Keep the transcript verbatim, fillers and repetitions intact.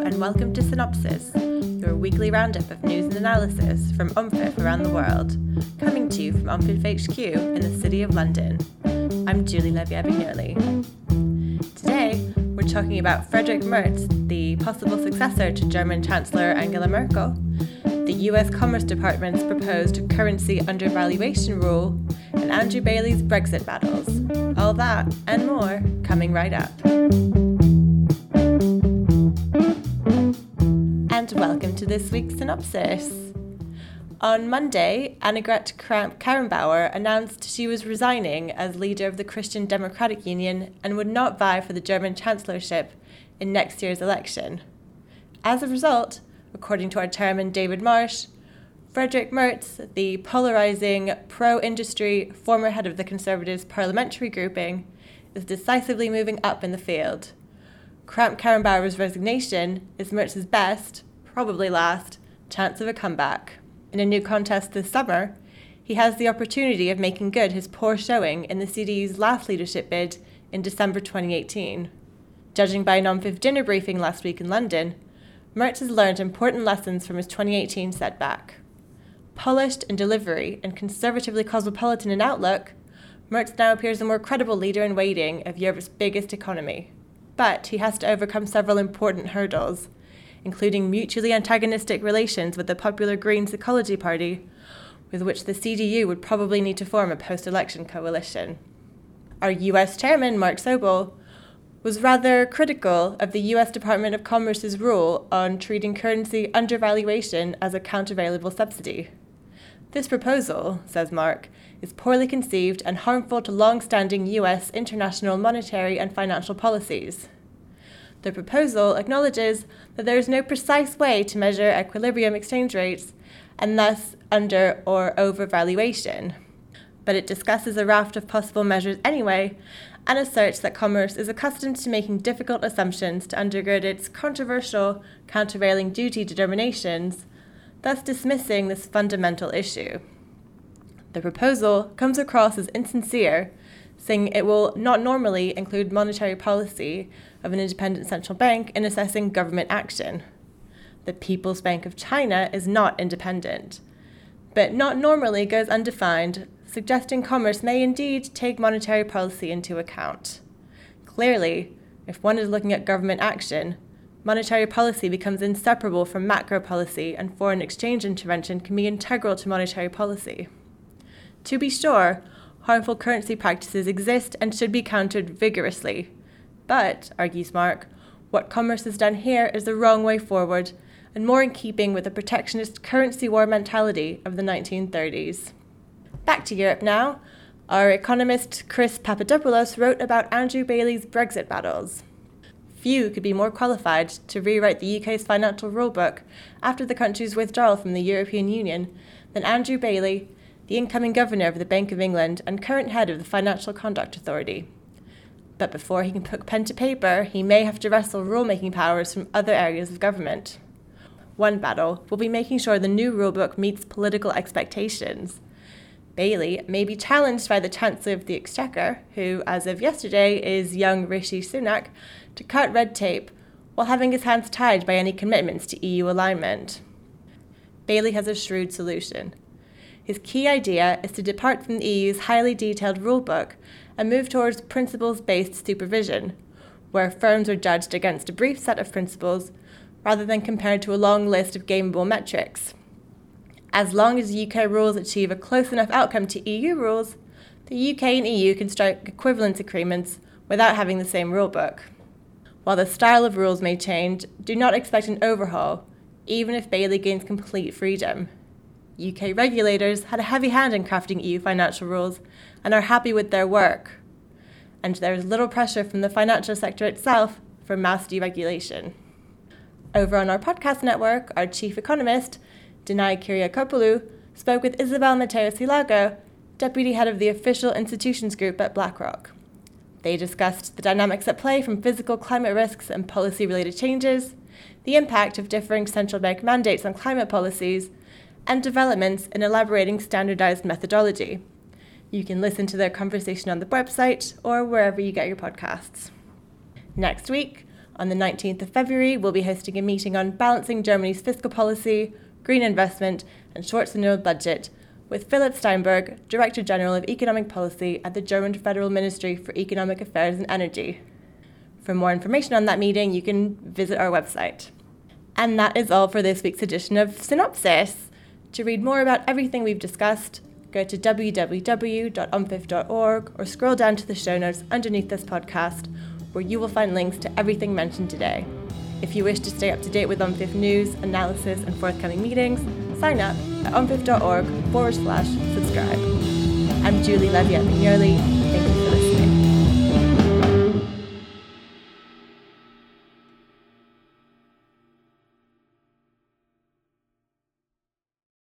and welcome to Synopsis, your weekly roundup of news and analysis from UMFIF around the world, coming to you from UMFIF H Q in the City of London. I'm Julie Levy-Avignoli. Today, we're talking about Friedrich Merz, the possible successor to German Chancellor Angela Merkel, the U S Commerce Department's proposed currency undervaluation rule, and Andrew Bailey's Brexit battles. All that and more coming right up. And welcome to this week's Synopsis. On Monday, Annegret Kramp-Karrenbauer announced she was resigning as leader of the Christian Democratic Union and would not vie for the German chancellorship in next year's election. As a result, according to our chairman David Marsh, Friedrich Merz, the polarizing pro-industry former head of the Conservatives' parliamentary grouping, is decisively moving up in the field. Kramp-Karrenbauer's resignation is Merz's best, probably last, chance of a comeback. In a new contest this summer, he has the opportunity of making good his poor showing in the C D U's last leadership bid in December twenty eighteen. Judging by an UMFIF dinner briefing last week in London, Merz has learned important lessons from his twenty eighteen setback. Polished in delivery and conservatively cosmopolitan in outlook, Merz now appears a more credible leader in waiting of Europe's biggest economy. But he has to overcome several important hurdles, including mutually antagonistic relations with the popular Greens Ecology Party, with which the C D U would probably need to form a post-election coalition. Our U S chairman, Mark Sobel, was rather critical of the U S Department of Commerce's rule on treating currency undervaluation as a countervailable subsidy. This proposal, says Mark, is poorly conceived and harmful to long-standing U S international monetary and financial policies. The proposal acknowledges that there is no precise way to measure equilibrium exchange rates and thus under or overvaluation, but it discusses a raft of possible measures anyway and asserts that commerce is accustomed to making difficult assumptions to undergird its controversial countervailing duty determinations, thus dismissing this fundamental issue. The proposal comes across as insincere, saying it will not normally include monetary policy of an independent central bank in assessing government action. The People's Bank of China is not independent, but not normally goes undefined, suggesting commerce may indeed take monetary policy into account. Clearly, if one is looking at government action, monetary policy becomes inseparable from macro policy, and foreign exchange intervention can be integral to monetary policy. To be sure, harmful currency practices exist and should be countered vigorously. But, argues Mark, what commerce has done here is the wrong way forward and more in keeping with the protectionist currency war mentality of the nineteen thirties. Back to Europe now. Our economist Chris Papadopoulos wrote about Andrew Bailey's Brexit battles. Few could be more qualified to rewrite the U K's financial rulebook after the country's withdrawal from the European Union than Andrew Bailey, the incoming governor of the Bank of England and current head of the Financial Conduct Authority. But before he can put pen to paper, he may have to wrestle rulemaking powers from other areas of government. One battle will be making sure the new rulebook meets political expectations. Bailey may be challenged by the Chancellor of the Exchequer, who, as of yesterday, is young Rishi Sunak, to cut red tape while having his hands tied by any commitments to E U alignment. Bailey has a shrewd solution. His key idea is to depart from the E U's highly detailed rulebook and move towards principles-based supervision, where firms are judged against a brief set of principles rather than compared to a long list of gameable metrics. As long as U K rules achieve a close enough outcome to E U rules, the U K and E U can strike equivalence agreements without having the same rulebook. While the style of rules may change, do not expect an overhaul, even if Bailey gains complete freedom. U K regulators had a heavy hand in crafting E U financial rules and are happy with their work. And there is little pressure from the financial sector itself for mass deregulation. Over on our podcast network, our chief economist, Denai Kyriakopoulou, spoke with Isabel Mateos-Hilago, deputy head of the Official Institutions Group at BlackRock. They discussed the dynamics at play from physical climate risks and policy-related changes, the impact of differing central bank mandates on climate policies, and developments in elaborating standardized methodology. You can listen to their conversation on the website or wherever you get your podcasts. Next week, On the nineteenth of February, we'll be hosting a meeting on balancing Germany's fiscal policy, green investment, and Schwarzenegger budget, with Philipp Steinberg, Director General of Economic Policy at the German Federal Ministry for Economic Affairs and Energy. For more information on that meeting, you can visit our website. And that is all for this week's edition of Synopsis. To read more about everything we've discussed, go to w w w dot u m f i f dot org or scroll down to the show notes underneath this podcast, where you will find links to everything mentioned today. If you wish to stay up to date with U M F I F news, analysis, and forthcoming meetings, sign up at umfif dot org forward slash subscribe. I'm Julie Levy at McNearly. Thank you for listening.